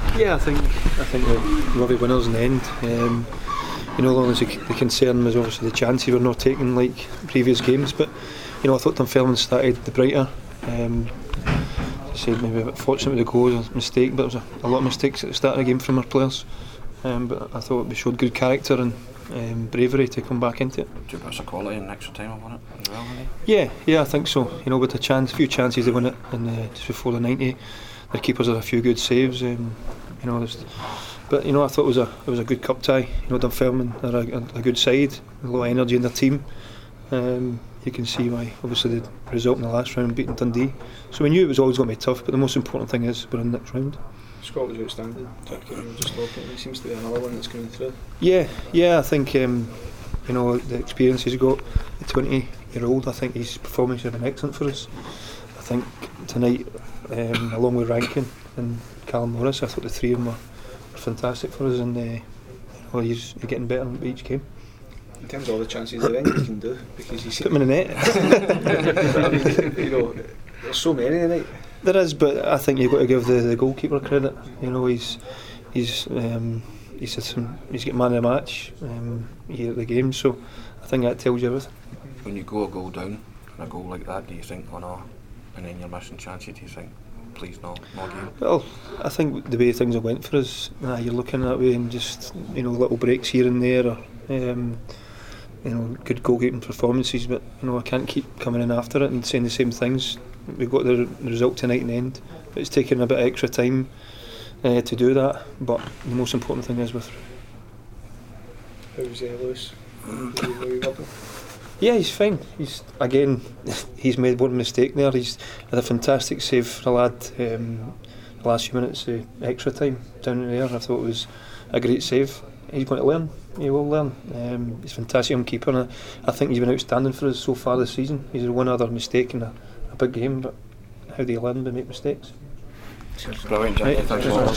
Yeah, I think we'll be winners in the end. As long as the concern was obviously the chances were not taken like previous games, but I thought Dunfermline started the brighter. I said maybe a bit fortunate with the goal, a mistake, but there was a lot of mistakes at the start of the game from our players. But I thought we showed good character and bravery to come back into it. Two bits of quality in extra time on it as well, Yeah, I think so. With a few chances to win it, and just before the 90, their keepers had a few good saves. But I thought it was a good cup tie. Dunfermline are a good side, a lot of energy in their team. You can see why, obviously, the result in the last round beating Dundee. So we knew it was always going to be tough, but the most important thing is we're in the next round. Scott was outstanding. Just talking, he seems to be another one that's coming through. Yeah, I think the experience he's got, the 20-year-old. I think his performance has been excellent for us. I think tonight, along with Rankin and Callum Morris, I thought the three of them were fantastic for us, and he's getting better with each game. In terms of all the chances there, anything you can do, because you see put him in the net. There's so many tonight. There is, but I think you've got to give the goalkeeper credit. He's got man of the match here at the game, so I think that tells you everything. When you go a goal down in a goal like that, do you think, oh no, and then you're missing chances, do you think, please no game? Well, I think the way things have went for us, you're looking that way, and just little breaks here and there, or good goalkeeping performances, but I can't keep coming in after it and saying the same things. We've got the result tonight in the end, but it's taken a bit of extra time to do that, but the most important thing is we're through. How's Lewis? Yeah, he's fine. He's made one mistake there. He's had a fantastic save for a lad the last few minutes of extra time down there. I thought it was a great save. He's going to learn. He will learn. He's a fantastic young keeper, and I think he's been outstanding for us so far this season. He's had one other mistake in a big game, but how do you learn to make mistakes? Brilliant, Jack. Thanks a lot.